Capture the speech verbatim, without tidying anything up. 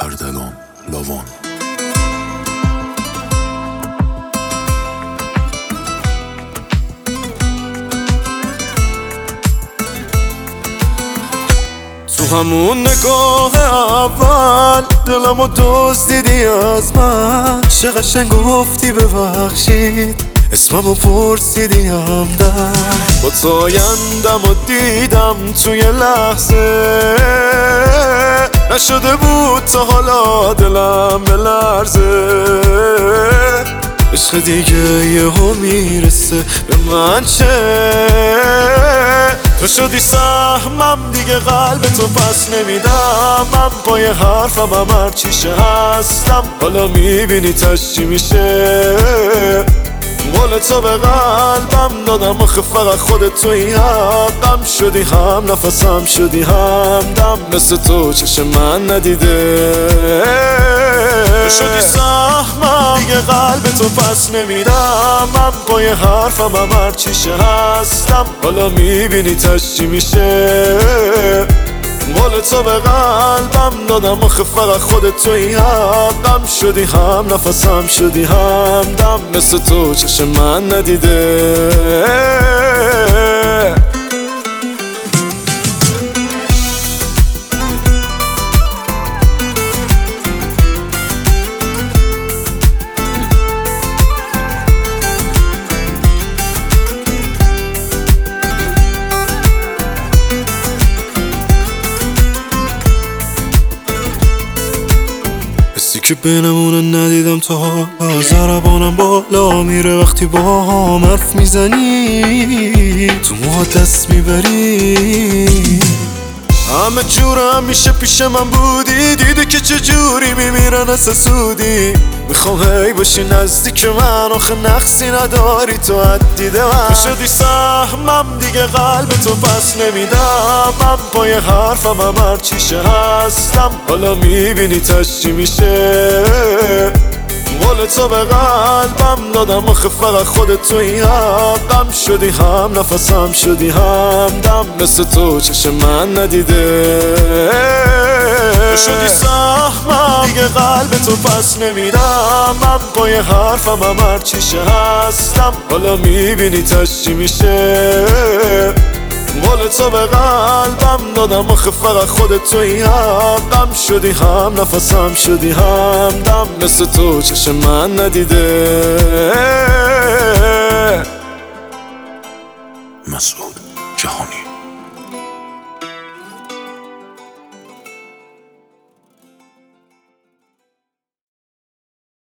اردلان لاوان. تو همون نگاه اول دلمو دزدیدی از من، چه قشنگ گفتی ببخشید، اسممو پرسیدی همدم. با تو آیندم و دیدم توی لحظه، نشده بود تا حالا دلم بلرزه. عشق دیگه یهو میرسه به من، چه تو شدی سهمم دیگه قلب تو پس نمیدم. من پای حرفم هم هرچیشه هستم، حالا میبینی تش چی میشه. مال تو به قلبم دادم آخه فقط خودت توی حقم. شدی هم نفسم شدی هم دم، مثل تو چشم من ندیده. تو شدی سهمم دیگه قلب تو پس نمیدم. من پای حرفم هم هرچیشه هستم، حالا میبینی تش چی میشه. مال تو به قلبم دادم آخه فقط خودت توی حقم. شدی هم نفسم شدی هم دم، مثل تو چشم من ندیده. که بینمونه ندیدم تا حالا، ضربانم بالا میره وقتی با هم حرف میزنی، تو موها دست میبری. همه جورم میشه پیش من بودی، دیده که چجوری میمیرن از سودی. میخوام هی باشی نزدیک من، آخه نقصی نداری تو حدیده من. شدی سهمم دیگه قلب تو پس نمیدم. من پای حرفم هم هرچیشه هستم، حالا میبینی تش چی میشه. مال تو به قلبم دادم آخه فقط خودت توی حقم. شدی هم نفسم شدی هم دم، مثل تو چشم من ندیده. تو شدی سهمم دیگه قلب تو پس نمیدم. من پای حرفم هم هرچیشه هستم، حالا میبینی تش چی میشه. مال تو به قلبم دادم آخه فقط خودت توی حقم. شدی هم نفسم شدی هم دم، مثل تو چشم من ندیده. مسعود جهانی.